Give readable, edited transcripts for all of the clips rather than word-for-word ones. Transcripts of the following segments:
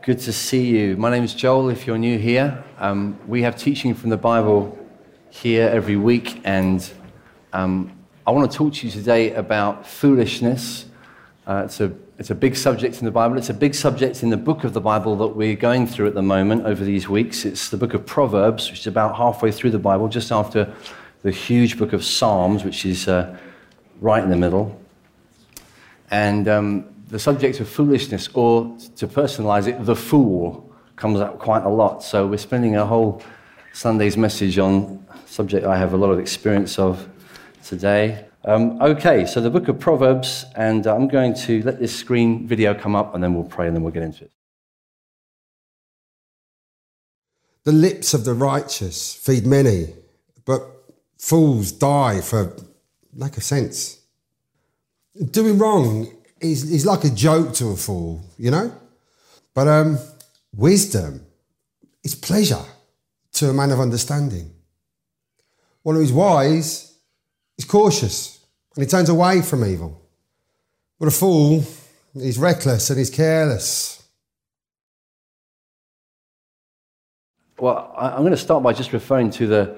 Good to see you. My name is Joel, if you're new here. We have teaching from the Bible here every week, and I want to talk to you today about foolishness. It's a big subject in the Bible. It's a big subject in the book of the Bible that we're going through at the moment over these weeks. It's the book of Proverbs, which is about halfway through the Bible, just after the huge book of Psalms, which is right in the middle. And the subject of foolishness, or to personalize it, the fool, comes up quite a lot. So we're spending a whole Sunday's message on a subject I have a lot of experience of today. Okay, so the book of Proverbs, and I'm going to let this screen video come up, and then we'll pray, and then we'll get into it. The lips of the righteous feed many, but fools die for lack of sense. Doing wrong is like a joke to a fool, you know? But wisdom is pleasure to a man of understanding. One who is wise is cautious, and he turns away from evil. But a fool is reckless and is careless. Well, I'm going to start by just referring to the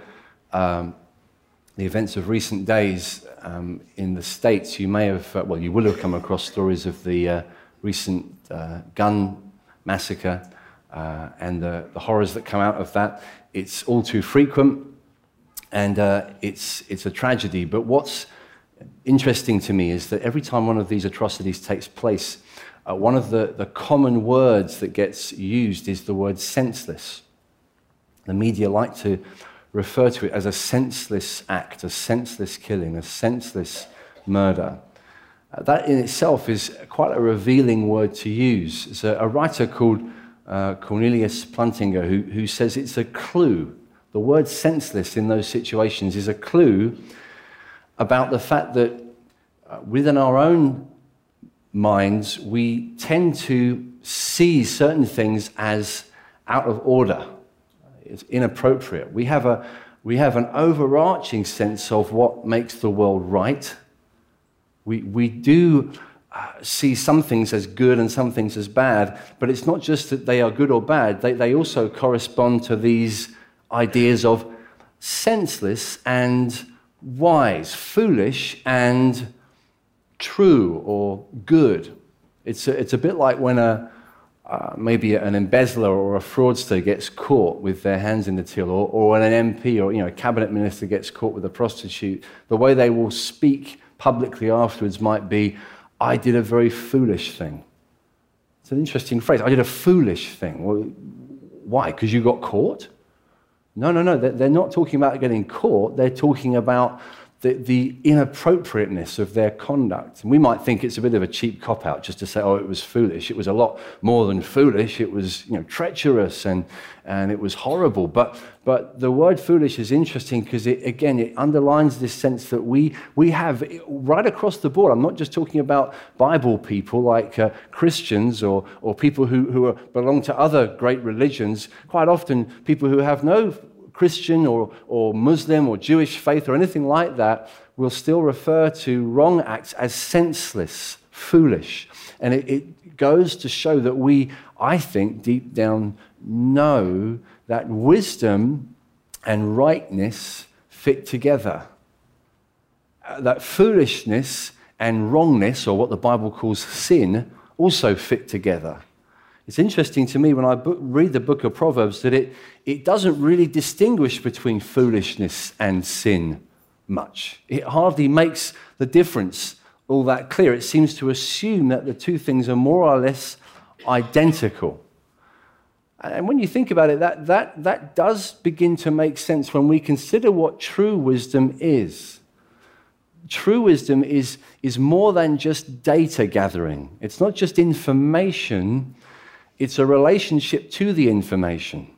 events of recent days in the States. You may have, you will have come across stories of the recent gun massacre and the horrors that come out of that. It's all too frequent, and it's a tragedy. But what's interesting to me is that every time one of these atrocities takes place, one of the common words that gets used is the word senseless. The media like to refer to it as a senseless act, a senseless killing, a senseless murder. That in itself is quite a revealing word to use. There's a writer called Cornelius Plantinga who says it's a clue. The word senseless in those situations is a clue about the fact that within our own minds, we tend to see certain things as out of order. It's inappropriate. We have an overarching sense of what makes the world right. We do see some things as good and some things as bad, but it's not just that they are good or bad. They also correspond to these ideas of senseless and wise, foolish and true or good. It's a bit like when maybe an embezzler or a fraudster gets caught with their hands in the till, or when an MP or a cabinet minister gets caught with a prostitute. The way they will speak publicly afterwards might be, "I did a very foolish thing." It's an interesting phrase. I did a foolish thing. Well, why? Because you got caught? No. They're not talking about getting caught. They're talking about the inappropriateness of their conduct. And we might think it's a bit of a cheap cop-out just to say, oh, it was foolish. It was a lot more than foolish. It was treacherous and it was horrible. But the word foolish is interesting because it underlines this sense that we have right across the board. I'm not just talking about Bible people like Christians or people who belong to other great religions. Quite often people who have no Christian or Muslim or Jewish faith or anything like that will still refer to wrong acts as senseless, foolish. And it goes to show that we, I think, deep down know that wisdom and rightness fit together. That foolishness and wrongness, or what the Bible calls sin, also fit together. It's interesting to me when I read the book of Proverbs that it doesn't really distinguish between foolishness and sin much. It hardly makes the difference all that clear. It seems to assume that the two things are more or less identical. And when you think about it, that does begin to make sense when we consider what true wisdom is. True wisdom is more than just data gathering. It's not just information. It's a relationship to the information.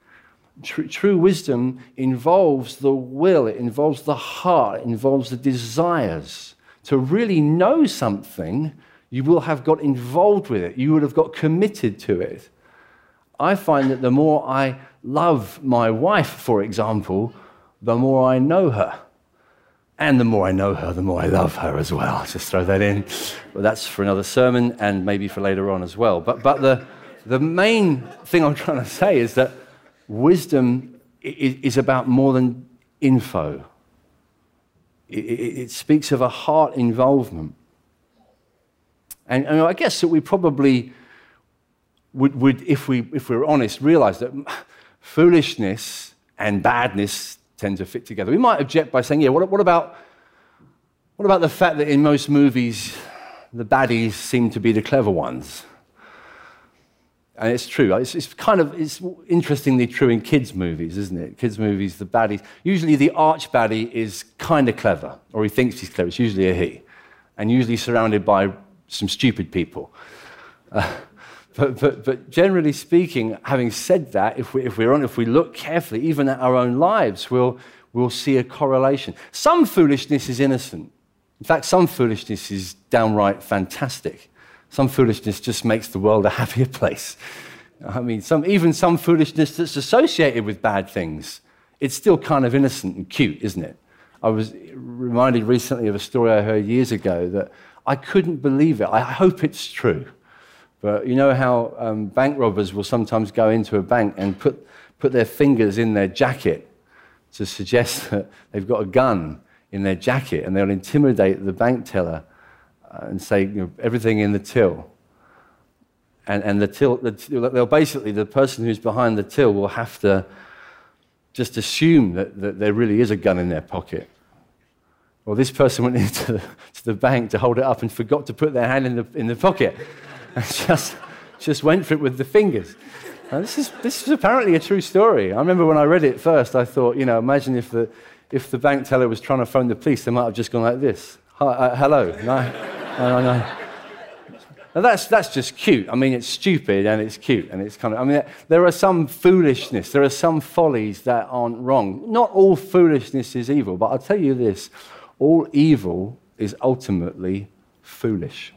True wisdom involves the will, it involves the heart, it involves the desires. To really know something, you will have got involved with it. You would have got committed to it. I find that the more I love my wife, for example, the more I know her. And the more I know her, the more I love her as well. Just throw that in. Well, that's for another sermon and maybe for later on as well. But the main thing I'm trying to say is that wisdom is about more than info. It speaks of a heart involvement. And I guess that we probably would if we're honest, realize that foolishness and badness tend to fit together. We might object by saying, yeah, what about the fact that in most movies the baddies seem to be the clever ones? And it's true. It's interestingly true in kids' movies, isn't it? Kids' movies, the baddies, usually the arch baddie is kind of clever, or he thinks he's clever. It's usually a he, and usually surrounded by some stupid people. But generally speaking, having said that, if we look carefully, even at our own lives, we'll see a correlation. Some foolishness is innocent. In fact, some foolishness is downright fantastic. Some foolishness just makes the world a happier place. I mean, even some foolishness that's associated with bad things, it's still kind of innocent and cute, isn't it? I was reminded recently of a story I heard years ago that I couldn't believe it. I hope it's true. But you know how bank robbers will sometimes go into a bank and put their fingers in their jacket to suggest that they've got a gun in their jacket, and they'll intimidate the bank teller and say, everything in the till. And the till, they'll basically, the person who's behind the till will have to just assume that there really is a gun in their pocket. Well, this person went into the bank to hold it up and forgot to put their hand in the pocket, and just went for it with the fingers. Now, this is apparently a true story. I remember when I read it first, I thought, imagine if the bank teller was trying to phone the police, they might have just gone like this. Hi, hello. No. Now that's just cute. I mean, it's stupid and it's cute and it's there are some foolishness, there are some follies that aren't wrong. Not all foolishness is evil, but I'll tell you this, all evil is ultimately foolish.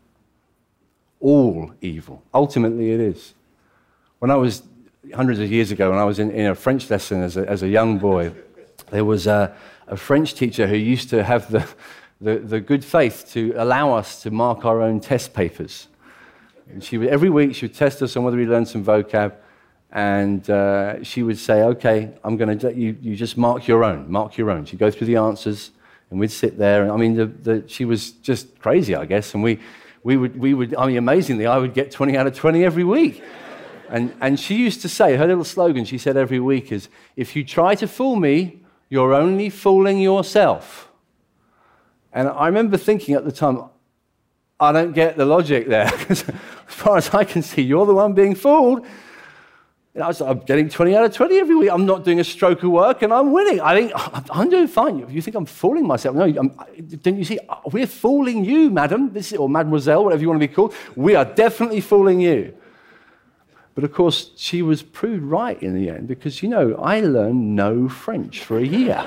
All evil. Ultimately it is. When I was, hundreds of years ago, when I was in a French lesson as a young boy, there was a French teacher who used to have the good faith to allow us to mark our own test papers. And every week she would test us on whether we learned some vocab, and she would say, okay, I'm going to let you just mark your own. She'd go through the answers, and we'd sit there. And I mean, she was just crazy, I guess, and we would, I mean, amazingly, I would get 20 out of 20 every week. And she used to say, her little slogan she said every week is, if you try to fool me, you're only fooling yourself. And I remember thinking at the time, I don't get the logic there, because as far as I can see, you're the one being fooled. I'm getting 20 out of 20 every week. I'm not doing a stroke of work, and I'm winning. I think I'm doing fine. You think I'm fooling myself? No, don't you see? We're fooling you, madam, or mademoiselle, whatever you want to be called. We are definitely fooling you. But of course, she was proved right in the end, because, I learned no French for a year.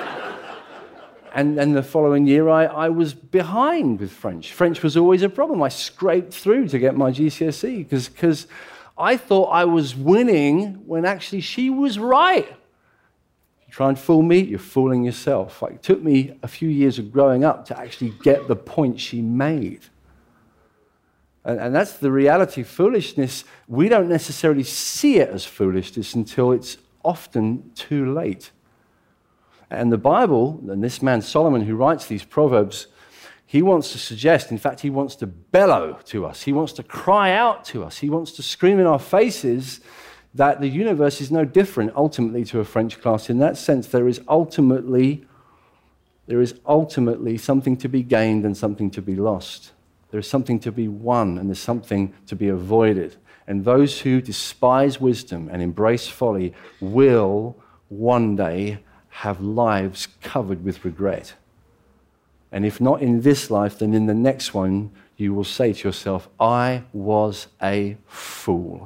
And the following year, I was behind with French. French was always a problem. I scraped through to get my GCSE because I thought I was winning when actually she was right. You try and fool me, you're fooling yourself. It took me a few years of growing up to actually get the point she made. And that's the reality. Foolishness, we don't necessarily see it as foolishness until it's often too late. And the Bible, and this man Solomon who writes these Proverbs, he wants to suggest, in fact, he wants to bellow to us. He wants to cry out to us. He wants to scream in our faces that the universe is no different ultimately to a French class. In that sense, there is ultimately something to be gained and something to be lost. There is something to be won and there's something to be avoided. And those who despise wisdom and embrace folly will one day have lives covered with regret. And if not in this life, then in the next one, you will say to yourself, I was a fool.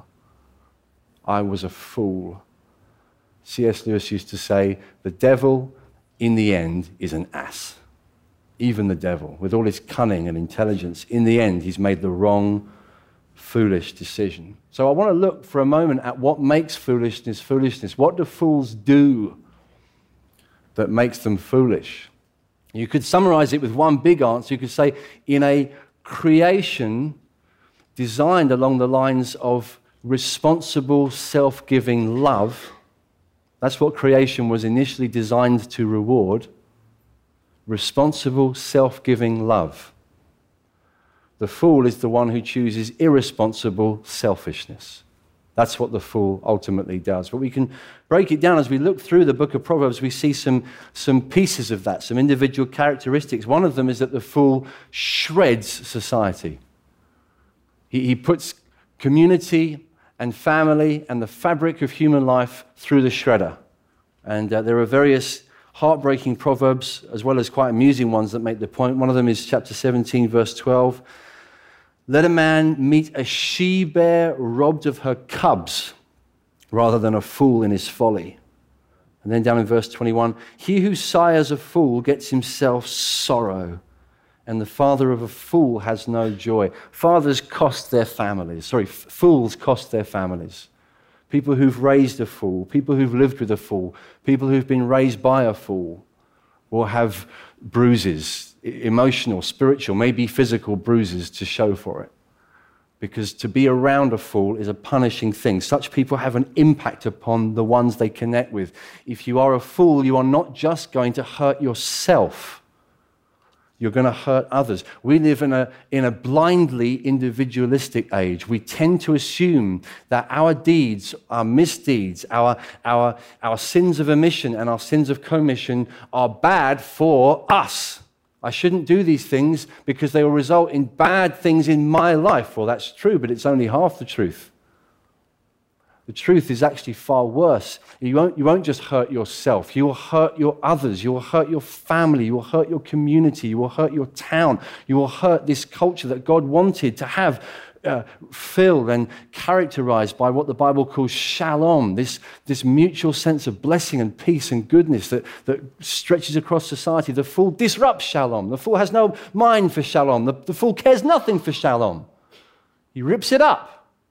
I was a fool. C.S. Lewis used to say, the devil, in the end, is an ass. Even the devil, with all his cunning and intelligence, in the end, he's made the wrong, foolish decision. So I want to look for a moment at what makes foolishness foolishness. What do fools do that makes them foolish? You could summarize it with one big answer. You could say, in a creation designed along the lines of responsible, self-giving love. That's what creation was initially designed to reward. Responsible, self-giving love. The fool is the one who chooses irresponsible selfishness. That's what the fool ultimately does. But we can break it down as we look through the book of Proverbs. We see some pieces of that, some individual characteristics. One of them is that the fool shreds society. He puts community and family and the fabric of human life through the shredder. And there are various heartbreaking proverbs as well as quite amusing ones that make the point. One of them is chapter 17, verse 12. Let a man meet a she-bear robbed of her cubs rather than a fool in his folly. And then down in verse 21, he who sires a fool gets himself sorrow, and the father of a fool has no joy. Fathers cost their families. Fools cost their families. People who've raised a fool, people who've lived with a fool, people who've been raised by a fool will have bruises, emotional, spiritual, maybe physical bruises to show for it. Because to be around a fool is a punishing thing. Such people have an impact upon the ones they connect with. If you are a fool, you are not just going to hurt yourself. You're going to hurt others. We live in a blindly individualistic age. We tend to assume that our deeds, our misdeeds, our sins of omission and our sins of commission are bad for us. I shouldn't do these things because they will result in bad things in my life. Well, that's true, but it's only half the truth. The truth is actually far worse. You won't just hurt yourself. You will hurt your others. You will hurt your family. You will hurt your community. You will hurt your town. You will hurt this culture that God wanted to have filled and characterized by what the Bible calls shalom, this mutual sense of blessing and peace and goodness that stretches across society. The fool disrupts shalom. The fool has no mind for shalom. The fool cares nothing for shalom. He rips it up.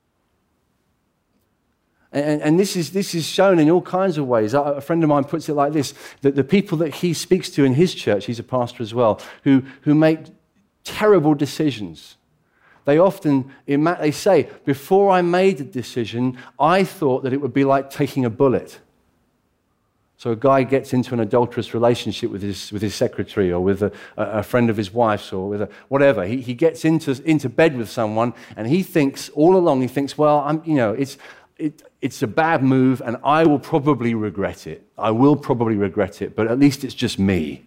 And this is shown in all kinds of ways. A friend of mine puts it like this, that the people that he speaks to in his church, he's a pastor as well, who make terrible decisions. They often, they say, before I made the decision, I thought that it would be like taking a bullet. So a guy gets into an adulterous relationship with his secretary or with a friend of his wife's or with whatever. He gets into bed with someone and he thinks, all along, well, it's a bad move and I will probably regret it. I will probably regret it, but at least it's just me.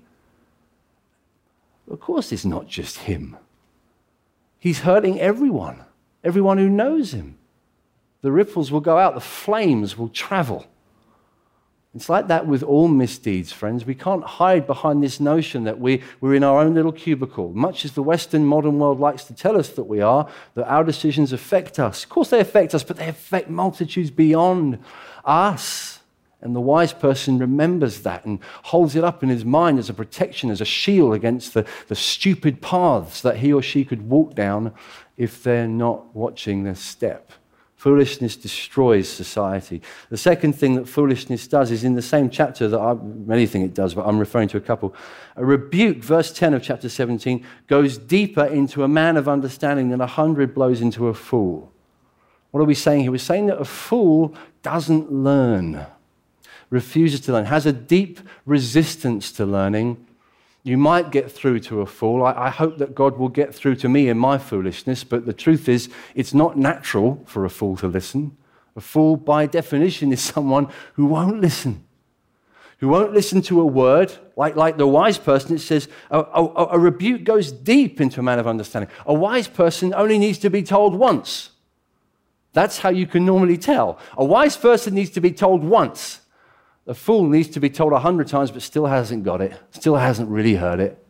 Of course, it's not just him. He's hurting everyone who knows him. The ripples will go out, the flames will travel. It's like that with all misdeeds, friends. We can't hide behind this notion that we're in our own little cubicle. Much as the Western modern world likes to tell us that we are, that our decisions affect us. Of course they affect us, but they affect multitudes beyond us. And the wise person remembers that and holds it up in his mind as a protection, as a shield against the stupid paths that he or she could walk down if they're not watching their step. Foolishness destroys society. The second thing that foolishness does is in the same chapter many think it does, but I'm referring to a couple. A rebuke, verse 10 of chapter 17, goes deeper into a man of understanding than 100 blows into a fool. What are we saying here? We're saying that a fool doesn't learn, refuses to learn, has a deep resistance to learning. You might get through to a fool. I hope that God will get through to me in my foolishness, but the truth is, it's not natural for a fool to listen. A fool, by definition, is someone who won't listen. Who won't listen to a word. Like the wise person, it says, a rebuke goes deep into a man of understanding. A wise person only needs to be told once. That's how you can normally tell. A wise person needs to be told once. A fool needs to be told 100 times, but still hasn't got it, still hasn't really heard it.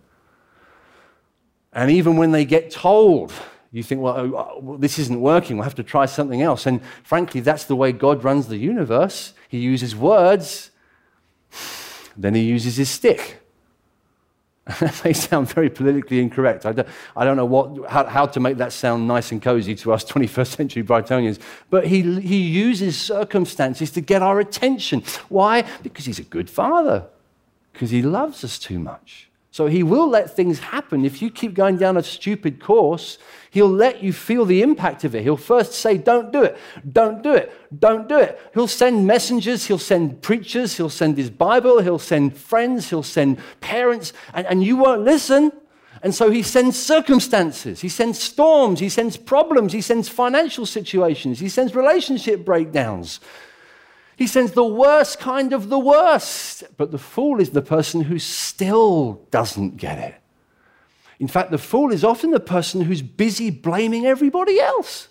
And even when they get told, you think, well, this isn't working, we'll have to try something else. And frankly, that's the way God runs the universe. He uses words, then he uses his stick. That may sound very politically incorrect. I don't know how to make that sound nice and cozy to us 21st century Brightonians. But he uses circumstances to get our attention. Why? Because he's a good father. Because he loves us too much. So he will let things happen. If you keep going down a stupid course, he'll let you feel the impact of it. He'll first say, don't do it, don't do it, don't do it. He'll send messengers, he'll send preachers, he'll send his Bible, he'll send friends, he'll send parents, and you won't listen. And so he sends circumstances, he sends storms, he sends problems, he sends financial situations, he sends relationship breakdowns. He sends the worst kind of the worst. But the fool is the person who still doesn't get it. In fact, the fool is often the person who's busy blaming everybody else.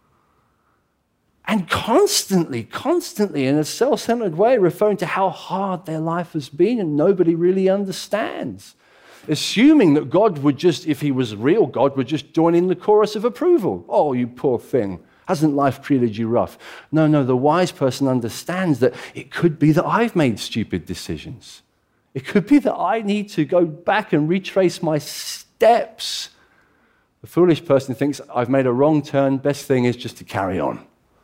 And constantly, in a self-centered way, referring to how hard their life has been and nobody really understands. Assuming that God would just, if he was real, God would just join in the chorus of approval. Oh, you poor thing. Hasn't life treated you rough? No, the wise person understands that it could be that I've made stupid decisions. It could be that I need to go back and retrace my steps. The foolish person thinks, I've made a wrong turn, best thing is just to carry on.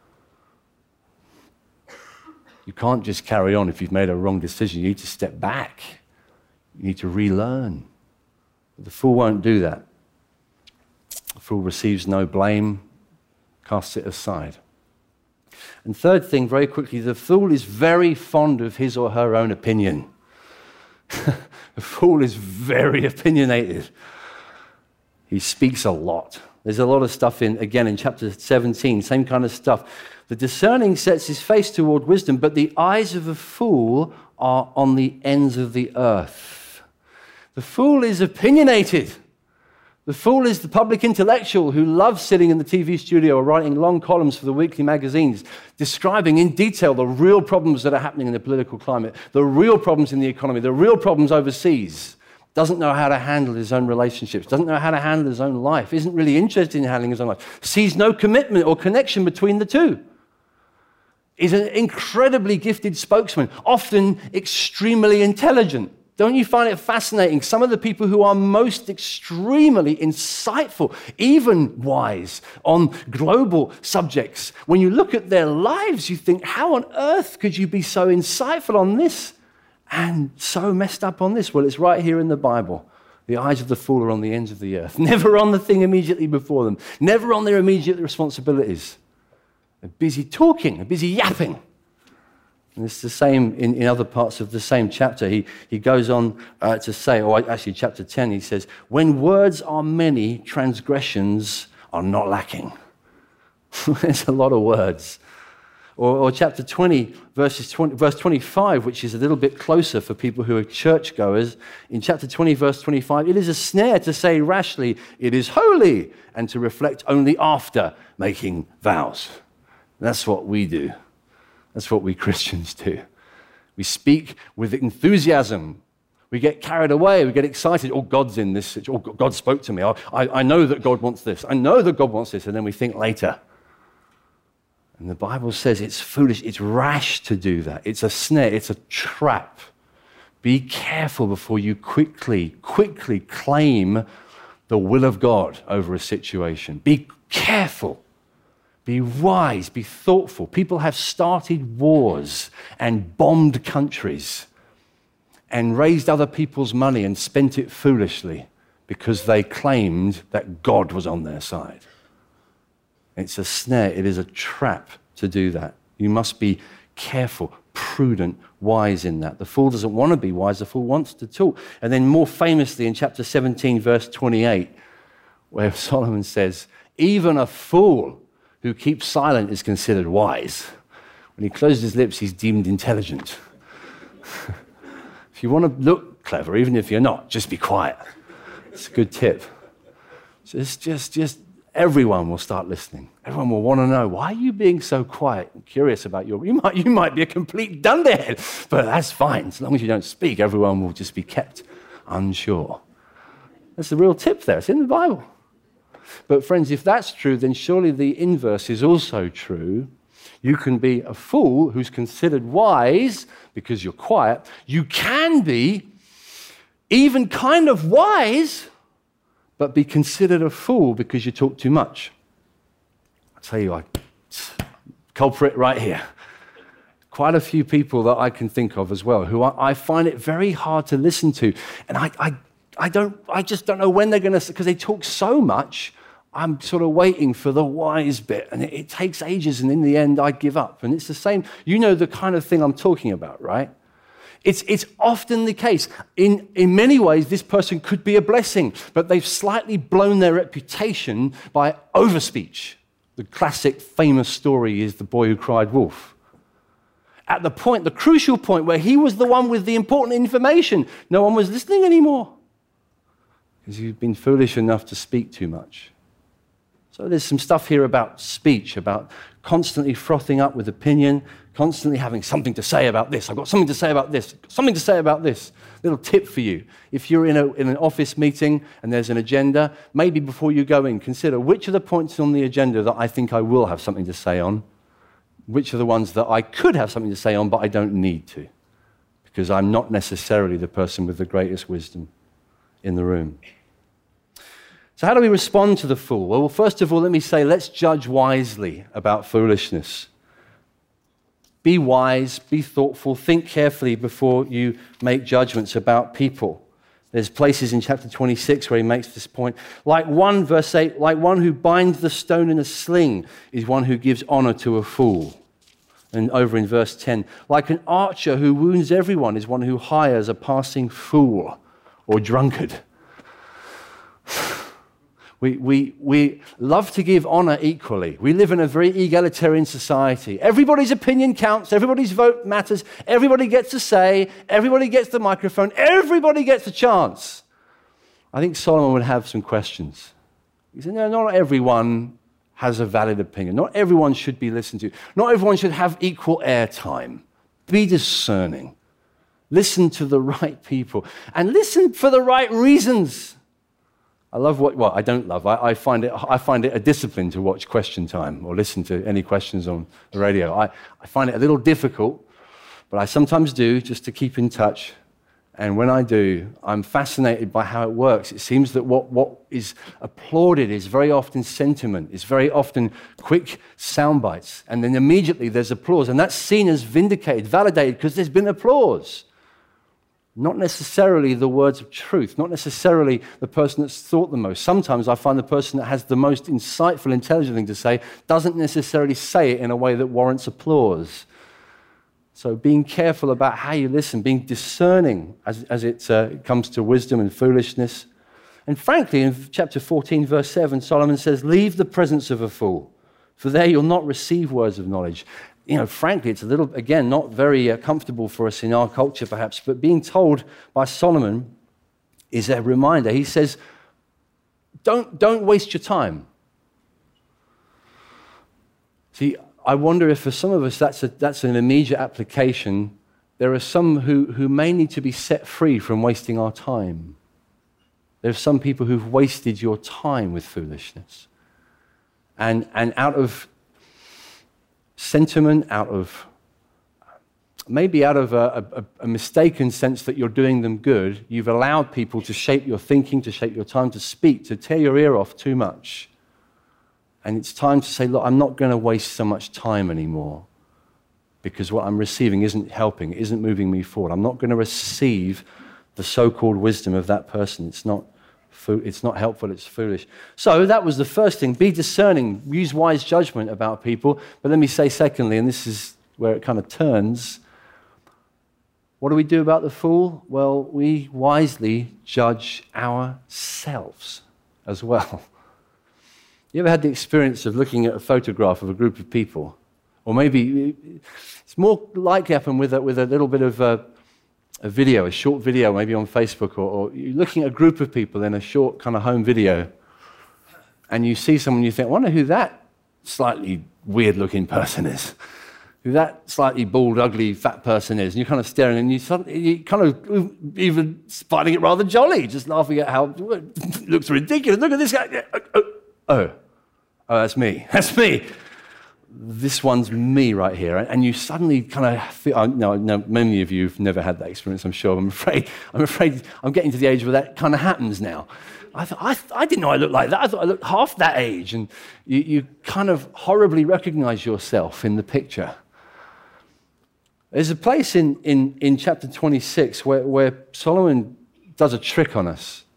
You can't just carry on if you've made a wrong decision. You need to step back. You need to relearn. But the fool won't do that. The fool receives no blame, casts it aside. And third thing, very quickly, the fool is very fond of his or her own opinion. The fool is very opinionated. He speaks a lot. There's a lot of stuff in chapter 17, same kind of stuff. The discerning sets his face toward wisdom, but the eyes of a fool are on the ends of the earth. The fool is opinionated. The fool is the public intellectual who loves sitting in the TV studio or writing long columns for the weekly magazines, describing in detail the real problems that are happening in the political climate, the real problems in the economy, the real problems overseas. Doesn't know how to handle his own relationships, doesn't know how to handle his own life, isn't really interested in handling his own life, sees no commitment or connection between the two. Is an incredibly gifted spokesman, often extremely intelligent. Don't you find it fascinating? Some of the people who are most extremely insightful, even wise, on global subjects, when you look at their lives, you think, how on earth could you be so insightful on this and so messed up on this? Well, it's right here in the Bible. The eyes of the fool are on the ends of the earth, never on the thing immediately before them, never on their immediate responsibilities. They're busy talking, they're busy yapping. And it's the same in other parts of the same chapter. He goes on to say, or actually chapter 10, he says, when words are many, transgressions are not lacking. There's a lot of words. Or chapter 20, verse 25, which is a little bit closer for people who are churchgoers. In chapter 20, verse 25, it is a snare to say rashly, it is holy, and to reflect only after making vows. That's what we do. That's what we Christians do. We speak with enthusiasm. We get carried away. We get excited. Oh, God's in this situation. Oh, God spoke to me. I know that God wants this. I know that God wants this. And then we think later. And the Bible says it's foolish. It's rash to do that. It's a snare. It's a trap. Be careful before you quickly claim the will of God over a situation. Be careful. Be wise, be thoughtful. People have started wars and bombed countries and raised other people's money and spent it foolishly because they claimed that God was on their side. It's a snare, it is a trap to do that. You must be careful, prudent, wise in that. The fool doesn't want to be wise, the fool wants to talk. And then more famously in chapter 17, verse 28, where Solomon says, even a fool who keeps silent is considered wise. When he closes his lips, he's deemed intelligent. If you want to look clever, even if you're not, just be quiet. It's a good tip. Just everyone will start listening. Everyone will want to know, why are you being so quiet and curious about you might be a complete dunderhead, but that's fine. As long as you don't speak, everyone will just be kept unsure. That's the real tip there. It's in the Bible. But friends, if that's true, then surely the inverse is also true. You can be a fool who's considered wise because you're quiet. You can be even kind of wise, but be considered a fool because you talk too much. I'll tell you, culprit right here. Quite a few people that I can think of as well, who I find it very hard to listen to. And I just don't know when they're going to, because they talk so much, I'm sort of waiting for the wise bit, and it takes ages, and in the end, I give up. And it's the same, you know the kind of thing I'm talking about, right? It's often the case. In many ways, this person could be a blessing, but they've slightly blown their reputation by overspeech. The classic famous story is the boy who cried wolf. At the crucial point where he was the one with the important information, no one was listening anymore because he'd been foolish enough to speak too much. So there's some stuff here about speech, about constantly frothing up with opinion, constantly having something to say about this. I've got something to say about this, something to say about this. Little tip for you. If you're in an office meeting and there's an agenda, maybe before you go in, consider which of the points on the agenda that I think I will have something to say on, which are the ones that I could have something to say on, but I don't need to, because I'm not necessarily the person with the greatest wisdom in the room. So how do we respond to the fool? Well, first of all, let me say, let's judge wisely about foolishness. Be wise, be thoughtful, think carefully before you make judgments about people. There's places in chapter 26 where he makes this point. Verse 8, like one who binds the stone in a sling is one who gives honor to a fool. And over in verse 10, like an archer who wounds everyone is one who hires a passing fool or drunkard. We love to give honor equally. We live in a very egalitarian society. Everybody's opinion counts. Everybody's vote matters. Everybody gets a say. Everybody gets the microphone. Everybody gets a chance. I think Solomon would have some questions. He said, no, not everyone has a valid opinion. Not everyone should be listened to. Not everyone should have equal airtime. Be discerning. Listen to the right people. And listen for the right reasons. I love I don't love. I find it a discipline to watch Question Time or listen to any questions on the radio. I find it a little difficult, but I sometimes do just to keep in touch. And when I do, I'm fascinated by how it works. It seems that what is applauded is very often sentiment. It's very often quick sound bites. And then immediately there's applause. And that's seen as vindicated, validated, because there's been applause. Not necessarily the words of truth, not necessarily the person that's thought the most. Sometimes I find the person that has the most insightful, intelligent thing to say doesn't necessarily say it in a way that warrants applause. So being careful about how you listen, being discerning as it comes to wisdom and foolishness. And frankly, in chapter 14, verse 7, Solomon says, leave the presence of a fool, for there you'll not receive words of knowledge. You know, frankly, it's a little, again, not very comfortable for us in our culture, perhaps, but being told by Solomon is a reminder. He says, don't waste your time. See, I wonder if for some of us that's an immediate application. There are some who may need to be set free from wasting our time. There are some people who've wasted your time with foolishness. And out of sentiment, maybe out of a mistaken sense that you're doing them good, you've allowed people to shape your thinking, to shape your time, to speak, to tear your ear off too much. And it's time to say, look, I'm not going to waste so much time anymore because what I'm receiving isn't helping, it isn't moving me forward. I'm not going to receive the so-called wisdom of that person. It's not helpful, it's foolish. So that was the first thing. Be discerning, use wise judgment about people. But let me say secondly, and this is where it kind of turns, what do we do about the fool? Well, we wisely judge ourselves as well. You ever had the experience of looking at a photograph of a group of people? Or maybe it's more likely to happen with a little bit of a video, a short video, maybe on Facebook, or you're looking at a group of people in a short kind of home video, and you see someone, you think, I wonder who that slightly weird-looking person is, who that slightly bald, ugly, fat person is, and you're kind of staring, and you kind of even finding it rather jolly, just laughing at how it looks ridiculous. Look at this guy. Oh, that's me. That's me. This one's me right here. And you suddenly kind of feel, no, many of you have never had that experience, I'm sure. I'm afraid I'm getting to the age where that kind of happens now. I didn't know I looked like that. I thought I looked half that age. And you kind of horribly recognize yourself in the picture. There's a place in chapter 26 where Solomon does a trick on us.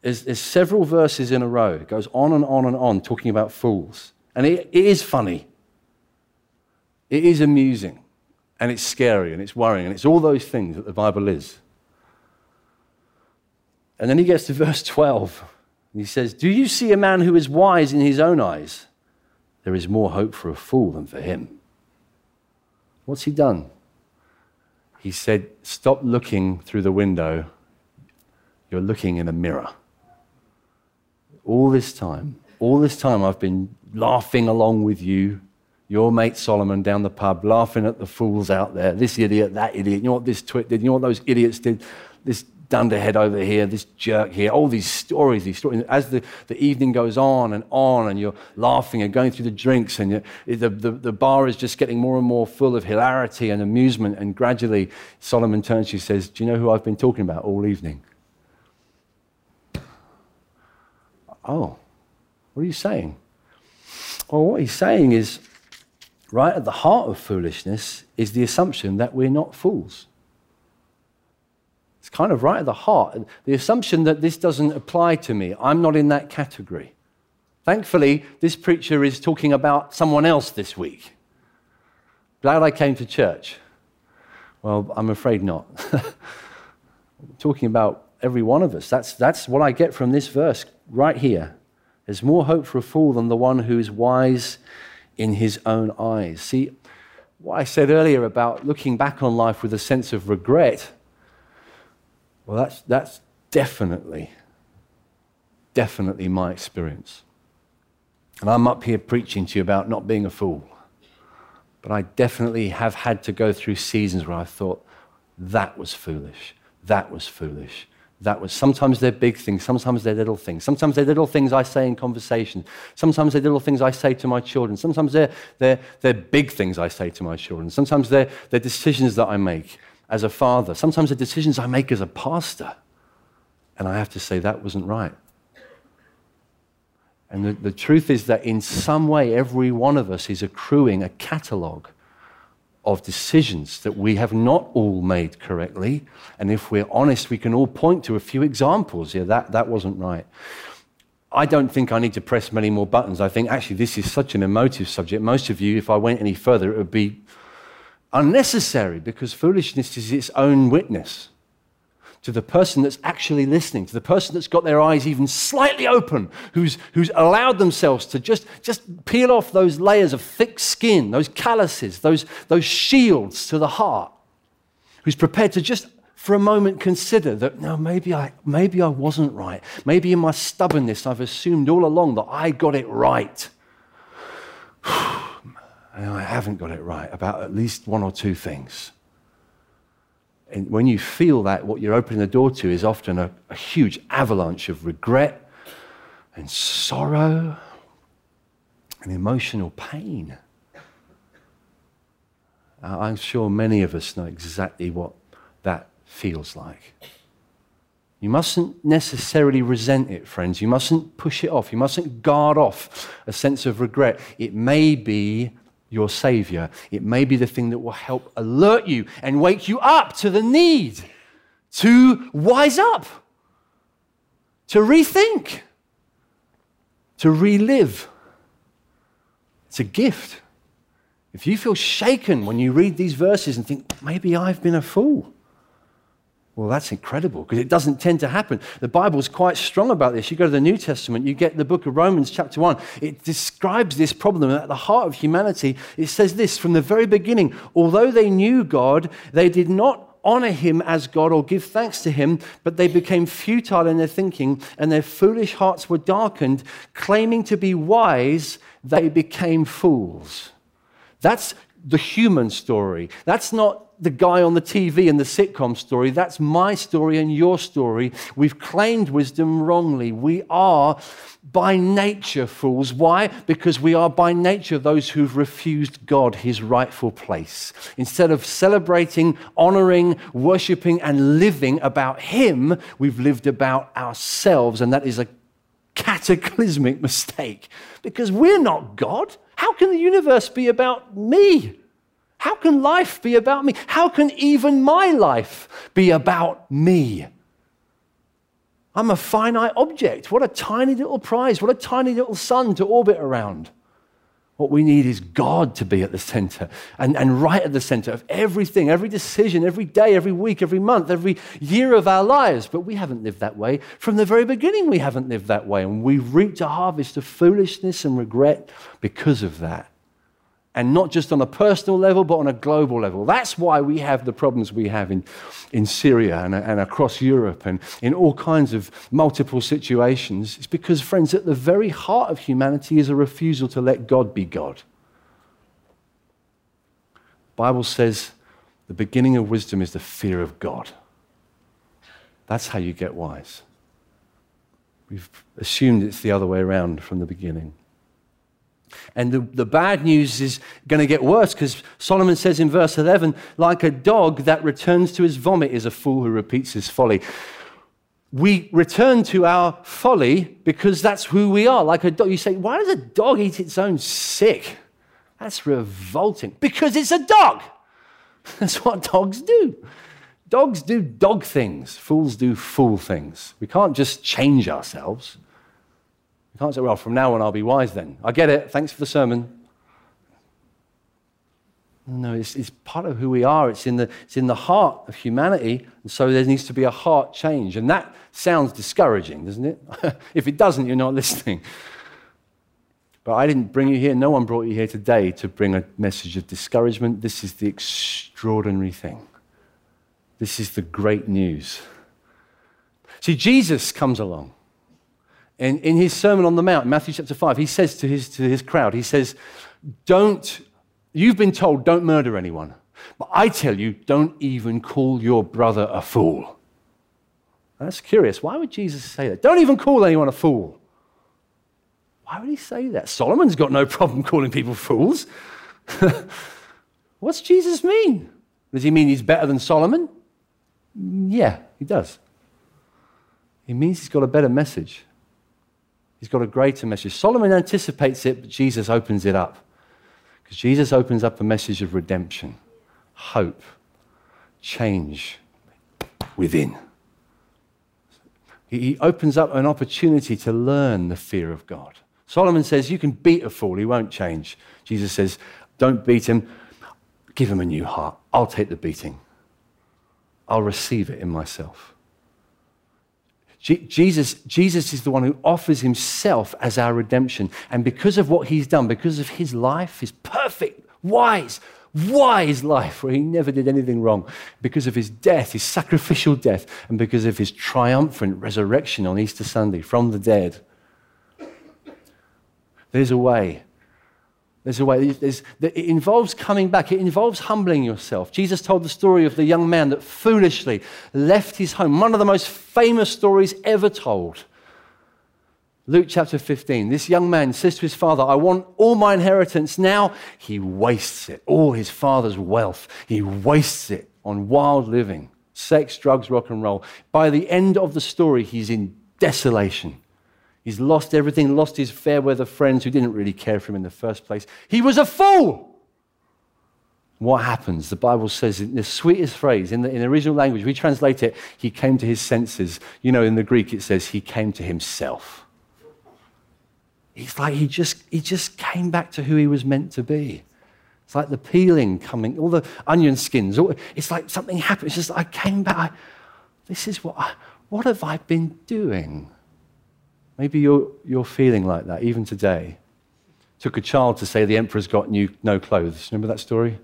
there's several verses in a row. It goes on and on and on talking about fools. And it is funny. It is amusing. And it's scary and it's worrying. And it's all those things that the Bible is. And then he gets to verse 12. And he says, do you see a man who is wise in his own eyes? There is more hope for a fool than for him. What's he done? He said, stop looking through the window. You're looking in a mirror. All this time I've been laughing along with you, your mate Solomon down the pub, laughing at the fools out there, this idiot, that idiot, you know what this twit did, you know what those idiots did, this dunderhead over here, this jerk here, all these stories. As the evening goes on, and you're laughing and going through the drinks, and the bar is just getting more and more full of hilarity and amusement, and gradually Solomon turns to you and says, do you know who I've been talking about all evening? Oh, what are you saying? Well, what he's saying is, right at the heart of foolishness is the assumption that we're not fools. It's kind of right at the heart. The assumption that this doesn't apply to me. I'm not in that category. Thankfully, this preacher is talking about someone else this week. Glad I came to church. Well, I'm afraid not. I'm talking about every one of us. That's what I get from this verse right here. There's more hope for a fool than the one who is wise in his own eyes. See, what I said earlier about looking back on life with a sense of regret, well, that's definitely my experience. And I'm up here preaching to you about not being a fool. But I definitely have had to go through seasons where I thought, that was foolish. That was foolish. Sometimes they're big things, sometimes they're little things. Sometimes they're little things I say in conversation. Sometimes they're little things I say to my children. Sometimes they're big things I say to my children. Sometimes they're decisions that I make as a father. Sometimes they're decisions I make as a pastor. And I have to say, that wasn't right. And the truth is that in some way, every one of us is accruing a catalogue of decisions that we have not all made correctly. And if we're honest, we can all point to a few examples. Yeah, that wasn't right. I don't think I need to press many more buttons. I think actually this is such an emotive subject. Most of you, if I went any further, it would be unnecessary, because foolishness is its own witness to the person that's actually listening, to the person that's got their eyes even slightly open, who's allowed themselves to just peel off those layers of thick skin, those calluses, those shields to the heart, who's prepared to just for a moment consider that, no, maybe I wasn't right. Maybe in my stubbornness I've assumed all along that I got it right. And I haven't got it right about at least one or two things. And when you feel that, what you're opening the door to is often a huge avalanche of regret and sorrow and emotional pain. I'm sure many of us know exactly what that feels like. You mustn't necessarily resent it, friends. You mustn't push it off. You mustn't guard off a sense of regret. It may be your Savior. It may be the thing that will help alert you and wake you up to the need to wise up, to rethink, to relive. It's a gift. If you feel shaken when you read these verses and think, maybe I've been a fool, well, that's incredible, because it doesn't tend to happen. The Bible's quite strong about this. You go to the New Testament, you get the book of Romans chapter 1. It describes this problem at the heart of humanity. It says this, from the very beginning, although they knew God, they did not honor him as God or give thanks to him, but they became futile in their thinking, and their foolish hearts were darkened. Claiming to be wise, they became fools. That's the human story. That's not the guy on the TV and the sitcom story. That's my story and your story. We've claimed wisdom wrongly. We are by nature fools. Why? Because we are by nature those who've refused God his rightful place. Instead of celebrating, honoring, worshipping, and living about him, we've lived about ourselves, and that is a cataclysmic mistake, because we're not God. How can the universe be about me? How can life be about me? How can even my life be about me? I'm a finite object. What a tiny little prize. What a tiny little sun to orbit around. What we need is God to be at the center and right at the center of everything, every decision, every day, every week, every month, every year of our lives. But we haven't lived that way. From the very beginning, we haven't lived that way. And we've reaped a harvest of foolishness and regret because of that. And not just on a personal level, but on a global level. That's why we have the problems we have in Syria and across Europe and in all kinds of multiple situations. It's because, friends, at the very heart of humanity is a refusal to let God be God. The Bible says the beginning of wisdom is the fear of God. That's how you get wise. We've assumed it's the other way around from the beginning. And the bad news is going to get worse because Solomon says in verse 11, like a dog that returns to his vomit is a fool who repeats his folly. We return to our folly because that's who we are. Like a dog, you say, why does a dog eat its own sick? That's revolting. Because it's a dog. That's what dogs do. Dogs do dog things. Fools do fool things. We can't just change ourselves. You can't say, well, from now on I'll be wise then. I get it. Thanks for the sermon. No, it's part of who we are. It's in the heart of humanity, and so there needs to be a heart change. And that sounds discouraging, doesn't it? If it doesn't, you're not listening. But I didn't bring you here. No one brought you here today to bring a message of discouragement. This is the extraordinary thing. This is the great news. See, Jesus comes along. In his Sermon on the Mount, Matthew chapter 5, he says to his crowd, he says, you've been told don't murder anyone, but I tell you, don't even call your brother a fool. That's curious. Why would Jesus say that? Don't even call anyone a fool. Why would he say that? Solomon's got no problem calling people fools. What's Jesus mean? Does he mean he's better than Solomon? Yeah, he does. He means he's got a better message. He's got a greater message. Solomon anticipates it, but Jesus opens it up. Because Jesus opens up a message of redemption, hope, change within. He opens up an opportunity to learn the fear of God. Solomon says, you can beat a fool, he won't change. Jesus says, don't beat him, give him a new heart. I'll take the beating. I'll receive it in myself. Jesus is the one who offers himself as our redemption. And because of what he's done, because of his life, his perfect, wise life where he never did anything wrong, because of his death, his sacrificial death, and because of his triumphant resurrection on Easter Sunday from the dead, there's a way. There's a way. It involves coming back. It involves humbling yourself. Jesus told the story of the young man that foolishly left his home. One of the most famous stories ever told. Luke chapter 15. This young man says to his father, I want all my inheritance now. He wastes it. All his father's wealth. He wastes it on wild living, sex, drugs, rock and roll. By the end of the story, he's in desolation. He's lost everything, lost his fair weather friends who didn't really care for him in the first place. He was a fool. What happens? The Bible says in the sweetest phrase, in the original language, we translate it, he came to his senses. You know, in the Greek it says he came to himself. It's like he just came back to who he was meant to be. It's like the peeling coming, all the onion skins. It's like something happened. It's just I came back. This is what have I been doing? Maybe you're feeling like that, even today. It took a child to say the emperor's got no clothes. Remember that story?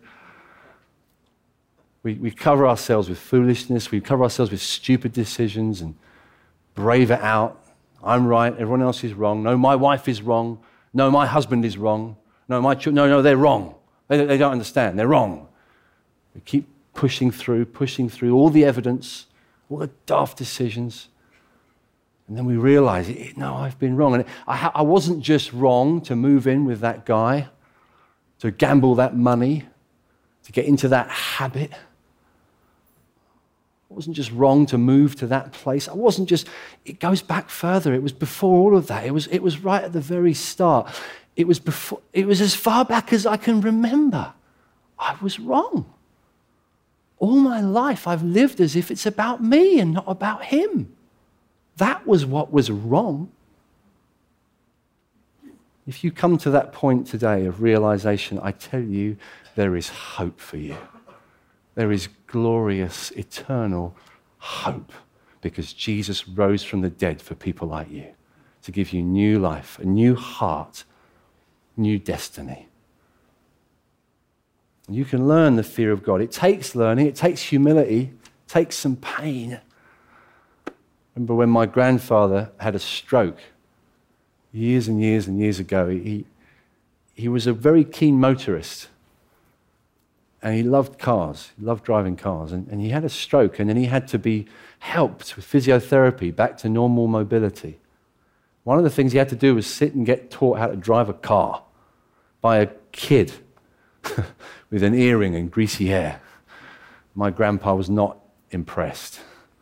We cover ourselves with foolishness. We cover ourselves with stupid decisions and brave it out. I'm right. Everyone else is wrong. No, my wife is wrong. No, my husband is wrong. No, they're wrong. They don't understand. They're wrong. We keep pushing through all the evidence, all the daft decisions. And then we realize, no, I've been wrong. And I wasn't just wrong to move in with that guy, to gamble that money, to get into that habit. I wasn't just wrong to move to that place. It goes back further. It was before all of that. It was right at the very start. It was as far back as I can remember. I was wrong. All my life I've lived as if it's about me and not about him. That was what was wrong. If you come to that point today of realization, I tell you, there is hope for you. There is glorious, eternal hope because Jesus rose from the dead for people like you to give you new life, a new heart, new destiny. You can learn the fear of God. It takes learning, it takes humility, it takes some pain. Remember when my grandfather had a stroke years and years and years ago. He was a very keen motorist and he loved cars. He loved driving cars and he had a stroke and then he had to be helped with physiotherapy back to normal mobility. One of the things he had to do was sit and get taught how to drive a car by a kid with an earring and greasy hair. My grandpa was not impressed.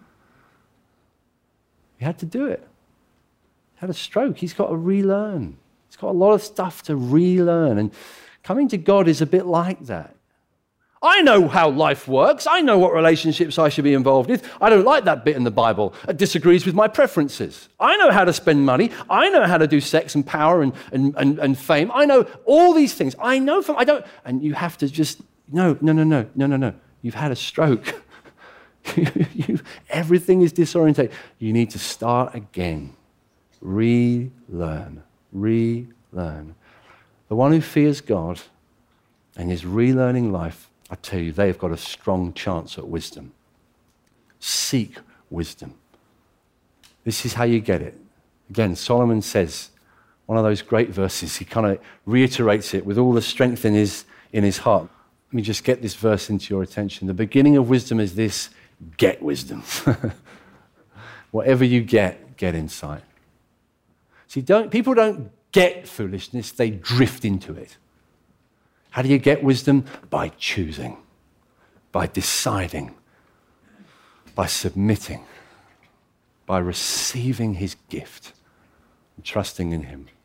He had to do it. Had a stroke. He's got to relearn. He's got a lot of stuff to relearn. And coming to God is a bit like that. I know how life works. I know what relationships I should be involved with. I don't like that bit in the Bible. It disagrees with my preferences. I know how to spend money. I know how to do sex and power and fame. I know all these things. I know from, I don't, and you have to just, no. You've had a stroke. Everything is disorientated. You need to start again. Relearn. The one who fears God and is relearning life, I tell you, they've got a strong chance at wisdom. Seek wisdom. This is how you get it. Again, Solomon says, one of those great verses, he kind of reiterates it with all the strength in his heart. Let me just get this verse into your attention. The beginning of wisdom is this: get wisdom. Whatever you get insight. See, people don't get foolishness, they drift into it. How do you get wisdom? By choosing, by deciding, by submitting, by receiving his gift and trusting in him.